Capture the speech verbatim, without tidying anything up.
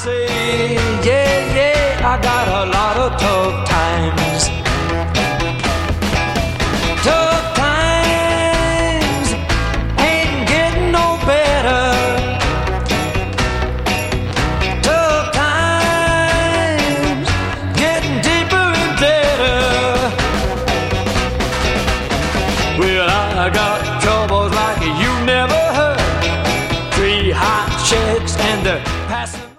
say, yeah, yeah, I got a lot of tough times. Tough times ain't getting no better. Tough times getting deeper and deader. Well, I got troubles like you never heard. Three hot chicks and they're passing.